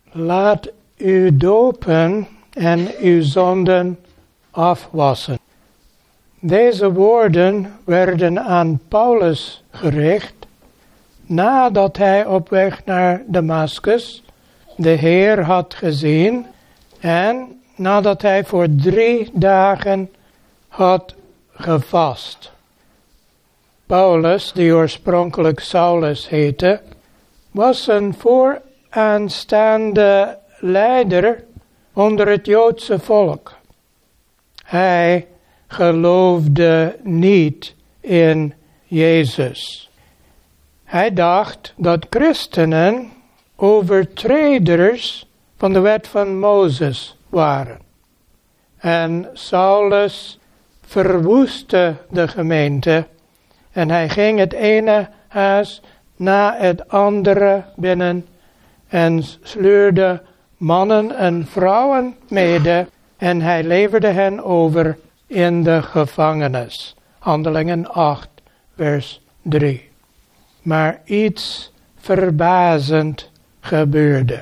laat u dopen en uw zonden afwassen. Deze woorden werden aan Paulus gericht nadat hij op weg naar Damascus de Heer had gezien en nadat hij voor 3 dagen had gevast. Paulus, die oorspronkelijk Saulus heette, was een vooraanstaande leider onder het Joodse volk. Hij geloofde niet in Jezus. Hij dacht dat christenen overtreders van de wet van Mozes waren. En Saulus verwoestte de gemeente en hij ging het ene huis na het andere binnen en sleurde mannen en vrouwen mede en hij leverde hen over in de gevangenis. Handelingen 8, vers 3. Maar iets verbazend gebeurde.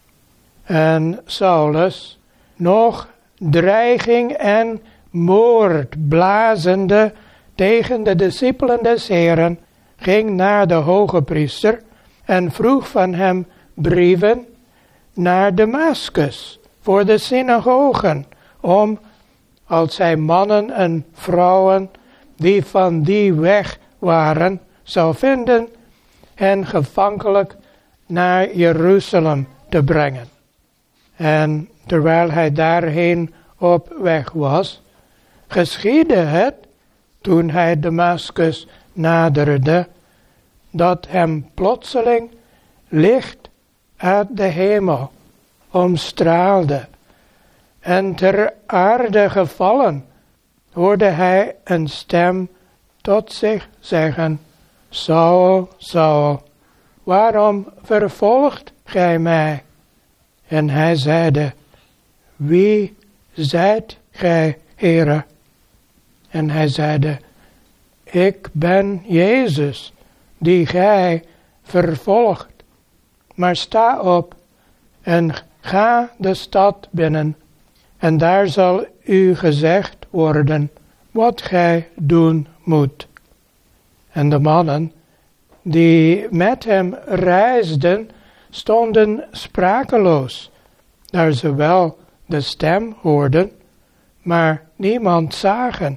En Saulus, nog dreiging en moord blazende tegen de discipelen des Heren, ging naar de hoge priester en vroeg van hem brieven naar Damascus voor de synagogen, om, als hij mannen en vrouwen die van die weg waren, zou vinden, hen gevankelijk naar Jeruzalem te brengen. En terwijl hij daarheen op weg was, geschiedde het, toen hij Damascus naderde, dat hem plotseling licht uit de hemel omstraalde. En ter aarde gevallen hoorde hij een stem tot zich zeggen: Saul, Saul, waarom vervolgt gij mij? En hij zeide: Wie zijt gij, Heere? En hij zeide: Ik ben Jezus, die gij vervolgt. Maar sta op en ga de stad binnen, en daar zal u gezegd worden wat gij doen moet. En de mannen die met hem reisden, stonden sprakeloos, daar ze wel de stem hoorden, maar niemand zagen.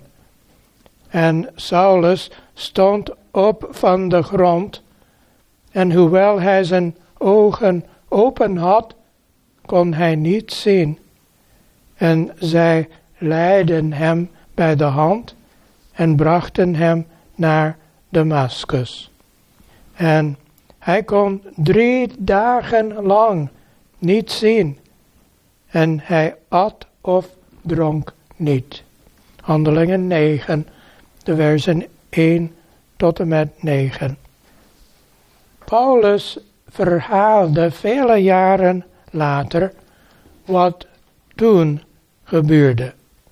En Saulus stond op van de grond, en hoewel hij zijn ogen open had, kon hij niet zien. En zij leidden hem bij de hand en brachten hem naar Damascus. En hij kon 3 dagen lang niet zien. En hij at of dronk niet. Handelingen 9, de versen 1 tot en met 9. Paulus verhaalde vele jaren later wat toen gebeurde.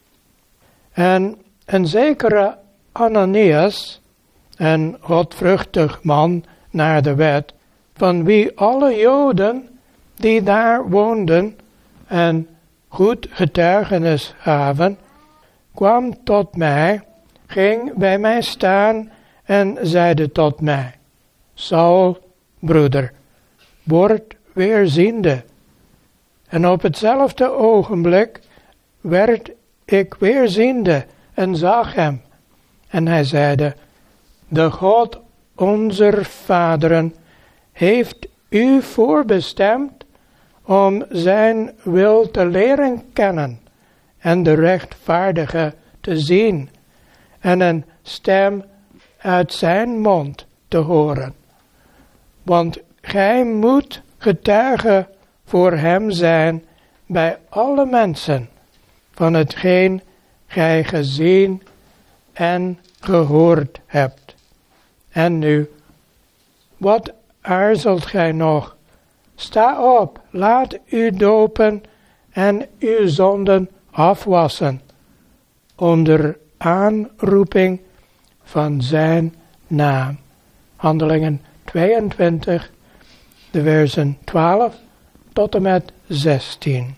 En een zekere Ananias, een godvruchtig man naar de wet, van wie alle Joden die daar woonden en goed getuigenis gaven, kwam tot mij, ging bij mij staan en zeide tot mij: Saul, broeder, word weerziende. En op hetzelfde ogenblik werd ik weerziende en zag hem. En hij zeide: De God onze vaderen heeft u voorbestemd om zijn wil te leren kennen en de rechtvaardige te zien en een stem uit zijn mond te horen. Want gij moet getuige voor hem zijn bij alle mensen van hetgeen gij gezien en gehoord hebt. En nu, wat aarzelt gij nog? Sta op, laat u dopen en uw zonden afwassen, onder aanroeping van zijn naam. Handelingen 22, de versen 12 tot en met 16.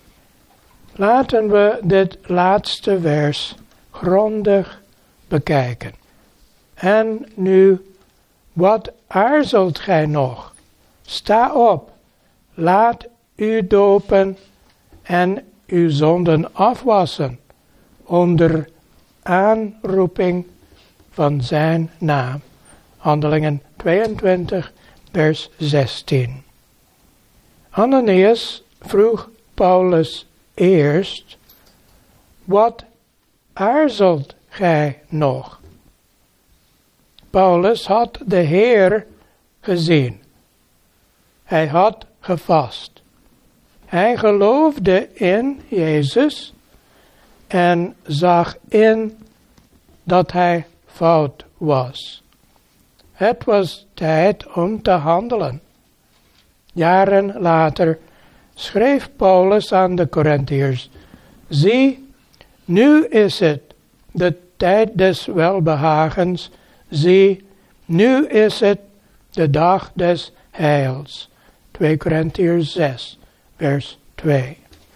Laten we dit laatste vers grondig bekijken. En nu, wat aarzelt gij nog? Sta op, laat u dopen en uw zonden afwassen onder aanroeping van zijn naam. Handelingen 22, vers 16. Ananias vroeg Paulus eerst, wat aarzelt gij nog? Paulus had de Heer gezien. Hij had gevast. Hij geloofde in Jezus en zag in dat hij fout was. Het was tijd om te handelen. Jaren later schreef Paulus aan de Korintiërs: zie, nu is het de tijd des welbehagens. Zie, nu is het de dag des heils. 2 Korintiërs 6, vers 2.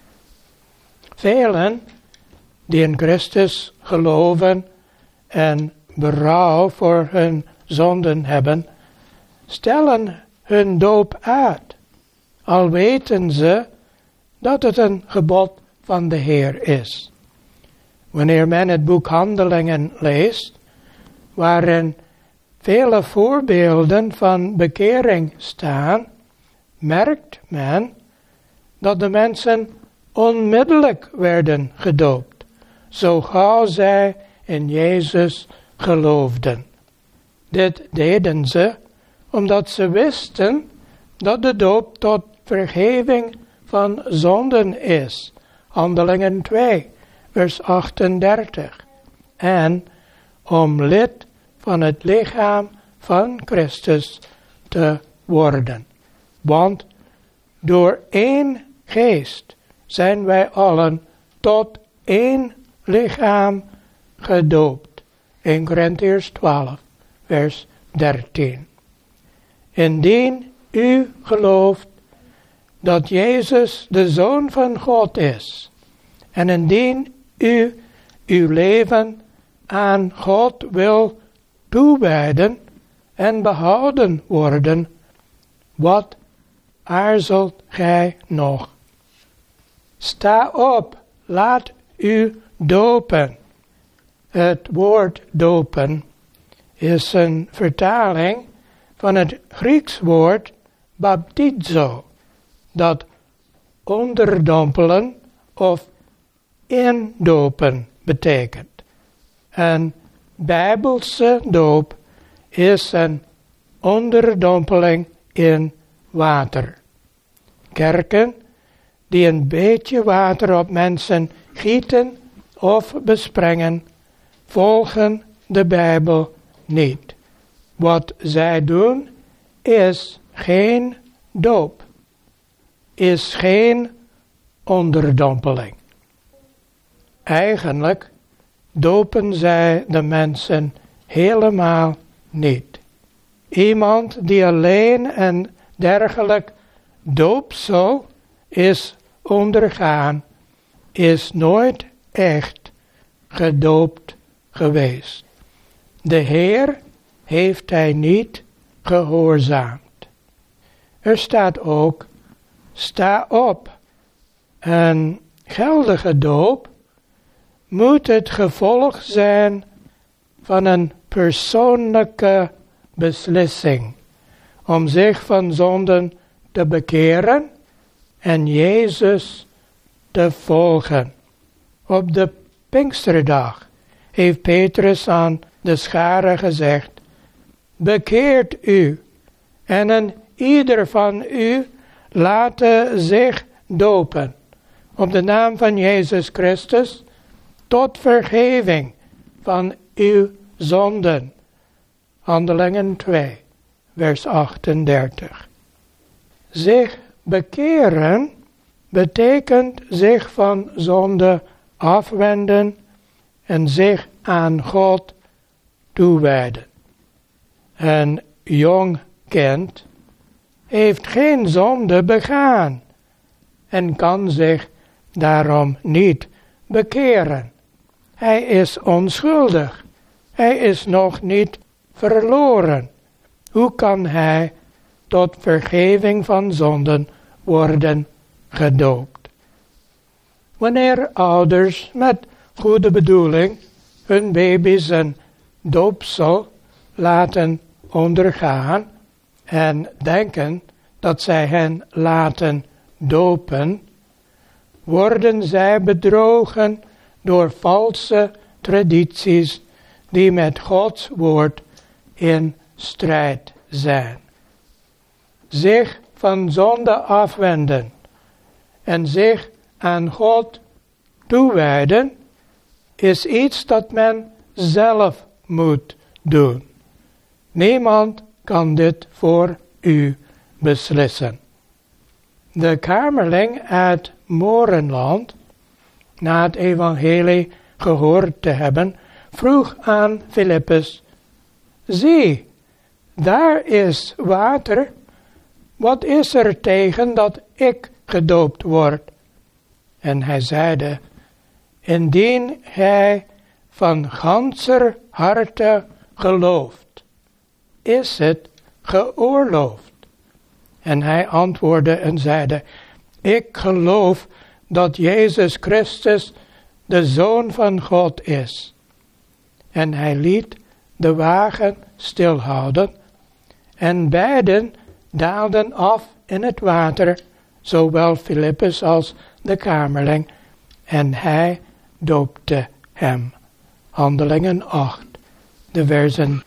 Velen die in Christus geloven en berouw voor hun zonden hebben, stellen hun doop uit, al weten ze dat het een gebod van de Heer is. Wanneer men het boek Handelingen leest, waarin vele voorbeelden van bekering staan, merkt men dat de mensen onmiddellijk werden gedoopt, zo gauw zij in Jezus geloofden. Dit deden ze omdat ze wisten dat de doop tot vergeving van zonden is. Handelingen 2, vers 38. En om lid van het lichaam van Christus te worden. Want door één geest zijn wij allen tot één lichaam gedoopt. 1 Korintiërs 12, vers 13. Indien u gelooft dat Jezus de Zoon van God is, en indien u uw leven aan God wil toewijden en behouden worden, wat aarzelt gij nog? Sta op, laat u dopen. Het woord dopen is een vertaling van het Grieks woord baptizo, dat onderdompelen of indopen betekent. Een Bijbelse doop is een onderdompeling in water. Kerken die een beetje water op mensen gieten of besprengen, volgen de Bijbel niet. Wat zij doen is geen doop, is geen onderdompeling. Eigenlijk dopen zij de mensen helemaal niet. Iemand die alleen een dergelijk doopsel is ondergaan, is nooit echt gedoopt geweest. De Heer heeft hij niet gehoorzaamd. Er staat ook, sta op. Een geldige doop moet het gevolg zijn van een persoonlijke beslissing om zich van zonden te bekeren en Jezus te volgen. Op de Pinksterdag heeft Petrus aan de schare gezegd: bekeert u en een ieder van u laten zich dopen op de naam van Jezus Christus tot vergeving van uw zonden. Handelingen 2, vers 38. Zich bekeren betekent zich van zonde afwenden en zich aan God toewijden. Een jong kind heeft geen zonde begaan en kan zich daarom niet bekeren. Hij is onschuldig. Hij is nog niet verloren. Hoe kan hij tot vergeving van zonden worden gedoopt? Wanneer ouders met goede bedoeling hun baby's een doopsel laten ondergaan en denken dat zij hen laten dopen, worden zij bedrogen door valse tradities die met Gods woord in strijd zijn. Zich van zonde afwenden en zich aan God toewijden is iets dat men zelf moet doen. Niemand kan dit voor u beslissen. De kamerling uit Morenland, na het evangelie gehoord te hebben, vroeg aan Filippus: zie, daar is water. Wat is er tegen dat ik gedoopt word? En hij zeide: indien hij van ganser harte gelooft, is het geoorloofd. En hij antwoordde en zeide: ik geloof dat Jezus Christus de Zoon van God is. En hij liet de wagen stilhouden en beiden daalden af in het water, zowel Filippus als de kamerling, en hij doopte hem. Handelingen 8, de versen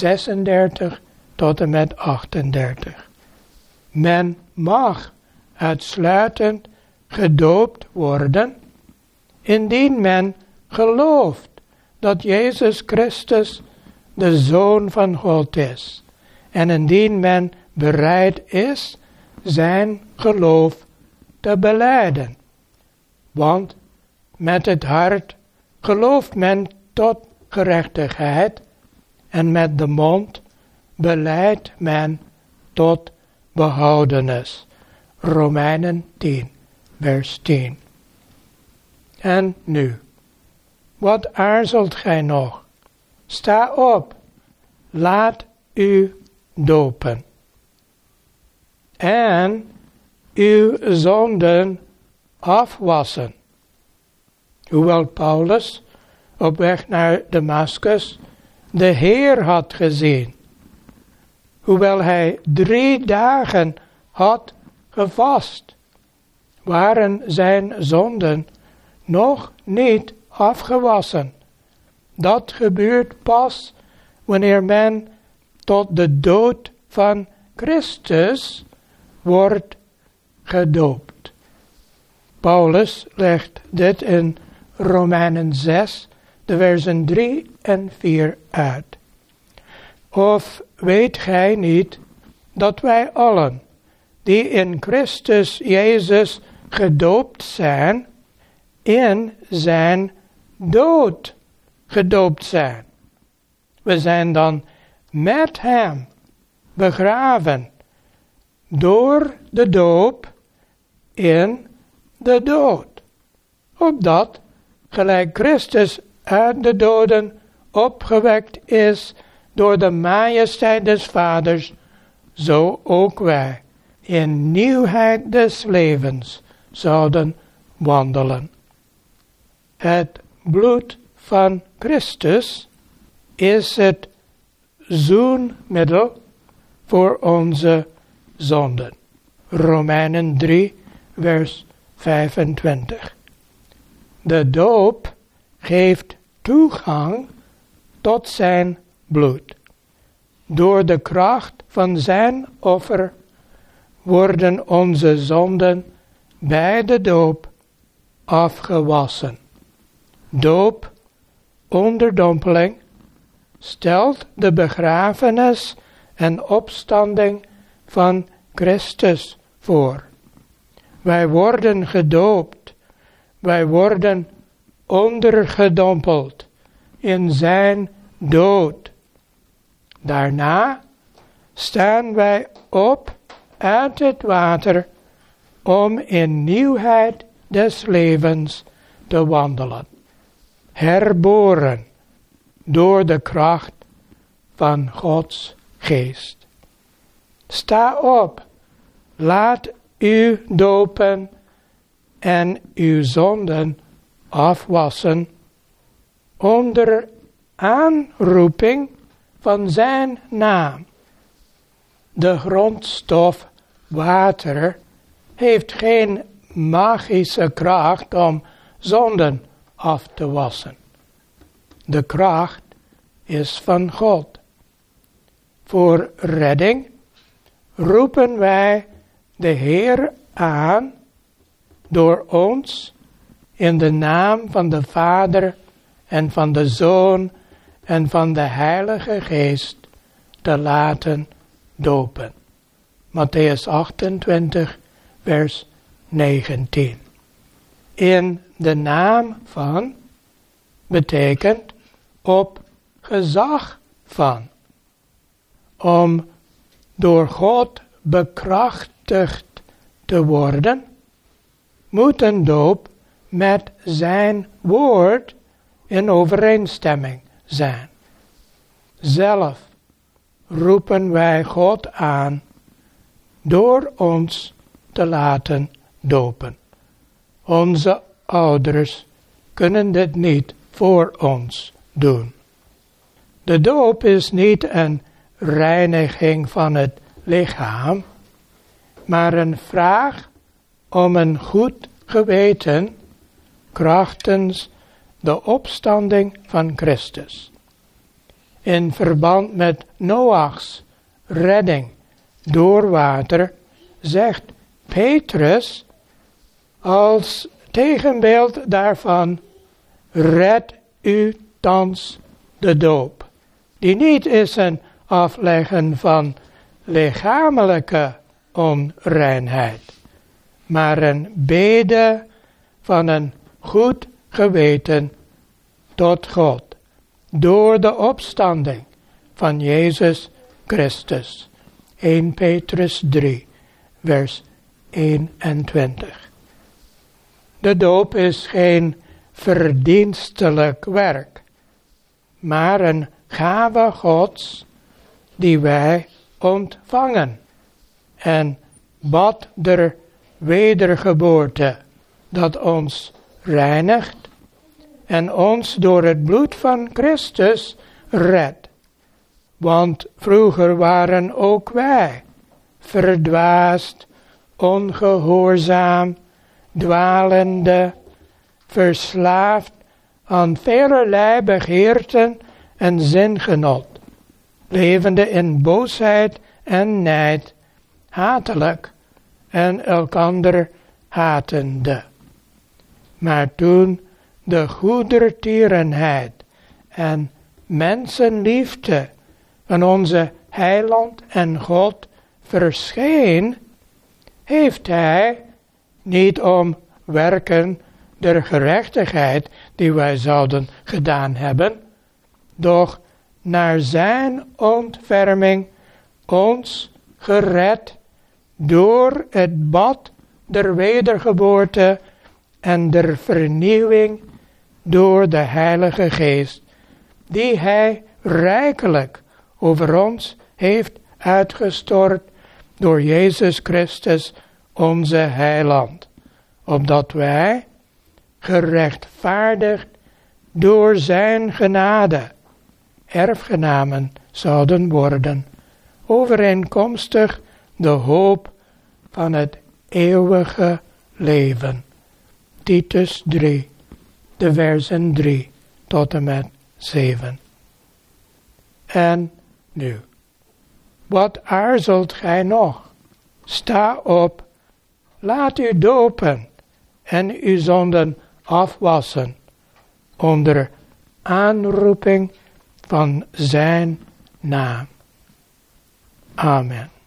36 tot en met 38. Men mag uitsluitend gedoopt worden indien men gelooft dat Jezus Christus de Zoon van God is en indien men bereid is zijn geloof te belijden. Want met het hart gelooft men tot gerechtigheid en met de mond belijdt men tot behoudenis. Romeinen 10, vers 10. En nu, wat aarzelt gij nog? Sta op, laat u dopen. En uw zonden afwassen. Hoewel Paulus op weg naar Damascus de Heer had gezien. Hoewel hij 3 dagen had gevast, waren zijn zonden nog niet afgewassen. Dat gebeurt pas wanneer men tot de dood van Christus wordt gedoopt. Paulus legt dit in Romeinen 6, de versen 3 en 4 uit. Of weet gij niet dat wij allen, die in Christus Jezus gedoopt zijn, in zijn dood gedoopt zijn. We zijn dan met hem begraven door de doop in de dood. Opdat, gelijk Christus uit de doden opgewekt is door de majesteit des Vaders, zo ook wij in nieuwheid des levens zouden wandelen. Het bloed van Christus is het zoenmiddel voor onze zonden. Romeinen 3, vers 25. De doop geeft toegang tot zijn bloed. Door de kracht van zijn offer worden onze zonden bij de doop afgewassen. Doop, onderdompeling, stelt de begrafenis en opstanding van Christus voor. Wij worden gedoopt, wij worden ondergedompeld in zijn dood. Daarna staan wij op uit het water om in nieuwheid des levens te wandelen, herboren door de kracht van Gods geest. Sta op, laat u dopen en uw zonden afwassen onder aanroeping van zijn naam. De grondstof water heeft geen magische kracht om zonden af te wassen. De kracht is van God. Voor redding roepen wij de Heer aan door ons in de naam van de Vader en van de Zoon en van de Heilige Geest te laten dopen. Mattheüs 28, vers 19. In de naam van betekent op gezag van. Om door God bekrachtigd te worden, moet een doop met zijn woord in overeenstemming zijn. Zelf roepen wij God aan door ons te laten dopen. Onze ouders kunnen dit niet voor ons doen. De doop is niet een reiniging van het lichaam, maar een vraag om een goed geweten krachtens de opstanding van Christus. In verband met Noachs redding door water zegt Petrus als tegenbeeld daarvan: red u thans de doop, die niet is een afleggen van lichamelijke onreinheid, maar een bede van een goed geweten tot God, door de opstanding van Jezus Christus. 1 Petrus 3, vers 21. De doop is geen verdienstelijk werk, maar een gave Gods die wij ontvangen. En bad der wedergeboorte dat ons reinigt en ons door het bloed van Christus redt. Want vroeger waren ook wij verdwaasd, ongehoorzaam, dwalende, verslaafd aan velerlei begeerten en zingenot, levende in boosheid en nijd, hatelijk en elkander hatende. Maar toen de goedertierenheid en mensenliefde van onze Heiland en God verscheen, heeft Hij, niet om werken der gerechtigheid die wij zouden gedaan hebben, doch naar zijn ontferming ons gered door het bad der wedergeboorte en der vernieuwing door de Heilige Geest, die Hij rijkelijk over ons heeft uitgestort door Jezus Christus onze Heiland, opdat wij, gerechtvaardigd door zijn genade, erfgenamen zouden worden, overeenkomstig de hoop van het eeuwige leven. Titus 3, de versen 3 tot en met 7. En nu, wat aarzelt gij nog? Sta op, laat u dopen en uw zonden afwassen onder aanroeping van zijn naam. Amen.